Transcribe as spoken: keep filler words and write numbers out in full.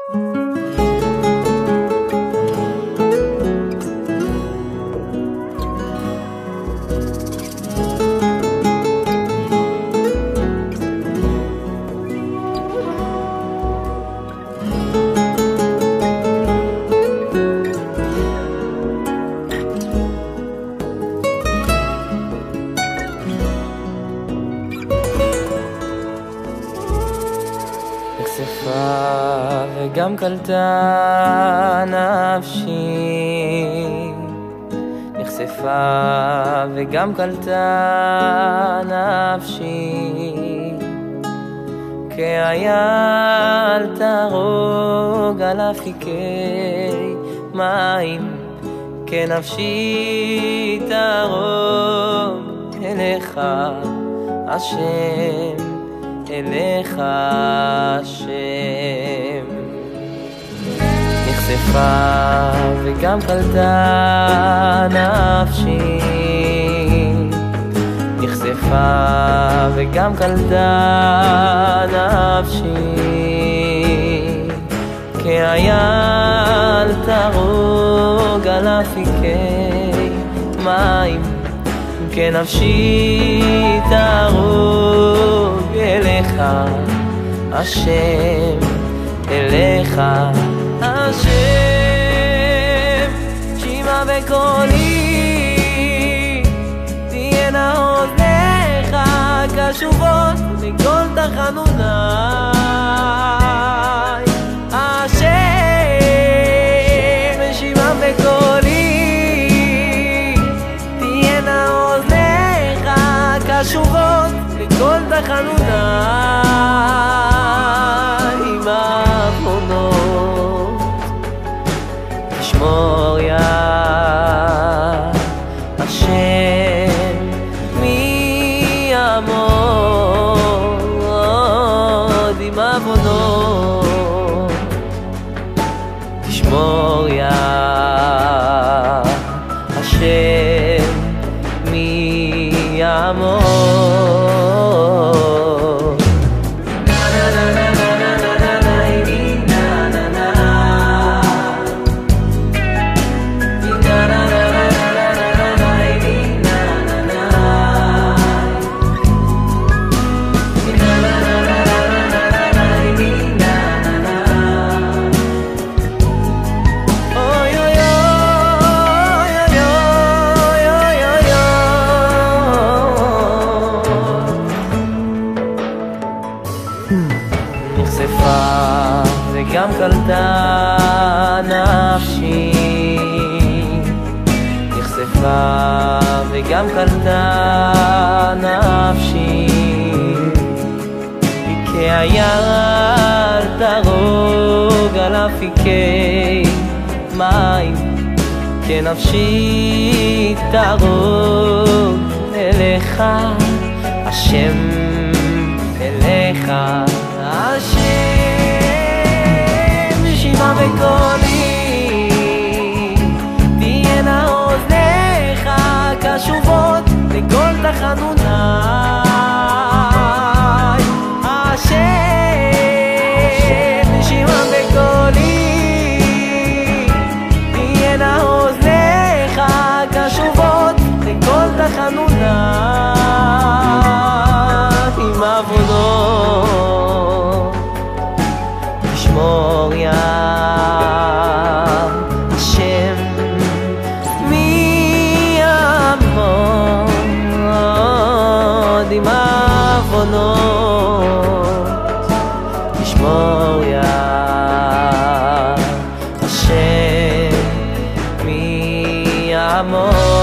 נחשפה וגם קלטה נפשי, נחשפה וגם קלטה נפשי, כאייל תרוג על אפיקי מים, כנפשי תרוג אליך השם, אליך השם. נחשפה וגם קלטה נפשי, נחשפה וגם קלטה נפשי, כאייל תרוג על אפיקי מים, כנפשי תרוג אליך השם, אליך השם. שמע בקולי, תהיינה אוזניך קשובות לכל תחנוניי. השם, שמע בקולי, תהיינה אוזניך קשובות לכל תחנוניי. עם עוונות תשמור יא השם מעמוד. עם עוונות תשמור יא השם מעמוד. נחשפה וגם קלטה נפשי, נחשפה וגם קלטה נפשי, כאייל תרוג על אפיקי מים, כנפשי תרוג אליך השם, אליך השם. שמע בקולי, תהיינה אוזניך קשובות לכל תחנוניי. השם, שמע בקולי, תהיינה אוזניך קשובות לכל תחנוניי. עם עוונות תשמור יא השם מעמוד. עם עוונות תשמור יא השם מעמוד.